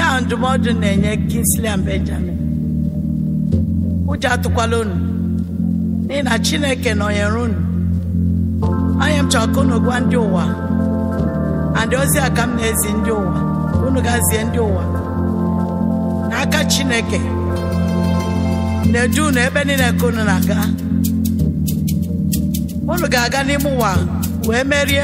Ka ndụmọdụ na-enye Kingsley and Benjamin. Ụjọ atụkwala unu n'ihi na Chineke nọnyere unu. Anya m chọrọ ka unu gwa ndị ụwa, and ozi a ka m na-ezi ndị ụwa, unu gazie ndị ụwa n'aka Chineke na-edu unu ebe niile ka unu na-aga. Unu ga-aga n'ime ụwa wee merie,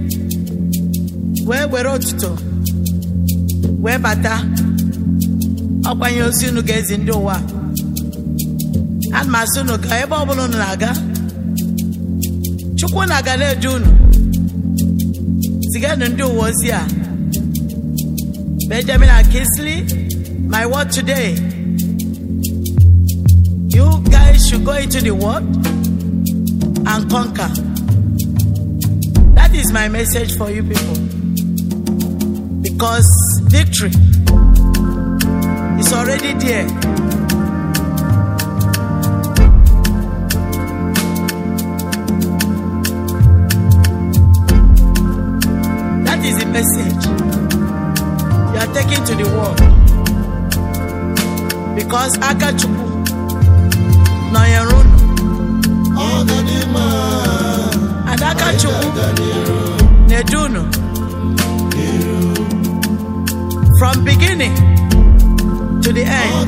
wee were otuto, wee bata. Ọkwanye ozi unu ga-ezi ndị ụwa. Ana m asị unu ka ebe ọbụla unu na-aga, Chukwu na-aga na-edu unu. Ziganụ ndị ụwa ozi a. Benjamin and Kingsley, my word today, you guys should go into the world and conquer. That is my message for you people. Because victory is already there. That is the message you are taking to the world. Because Akachukwu Noyerunu and Akachukwu Nedunu, from beginning to the end.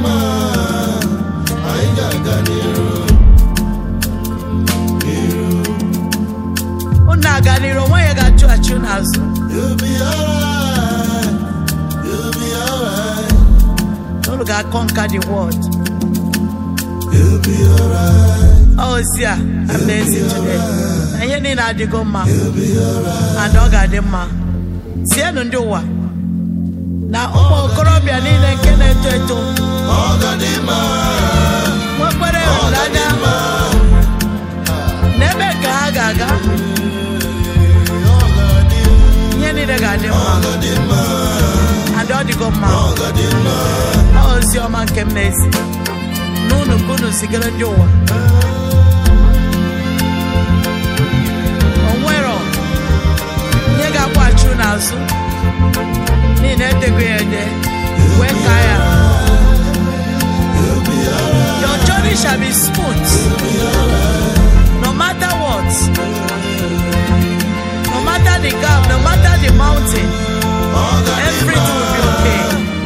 Unaganiro when you got to attune us. You'll be alright. You'll be alright. Don't look at conquer the world. You'll be alright. Oh, yeah, amazing today. And you need to go, ma. You'll be alright. And dog at them, ma. See, I don't do what. Now, oh, Colombia, need a Kenneth to Ogadima. What were they? Ogadima. Never gaga. You need a Gadima. And don't go, ma. Oh, it's your man came next. No, Kunu Sigara Joa. Onwero. Nyega kwachu nazu. Ni netegwede. Wekaya. Your journey shall be smooth. No matter what. No matter the gap, no matter the mountain. Everything will be okay.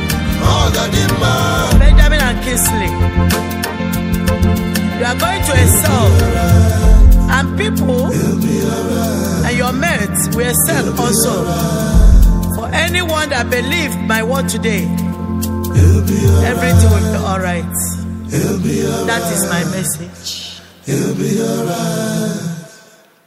Benjamin and Kingsley, you are going to excel, and people and your mates will excel also. For anyone that believed my word today, everything will be alright. That is my message.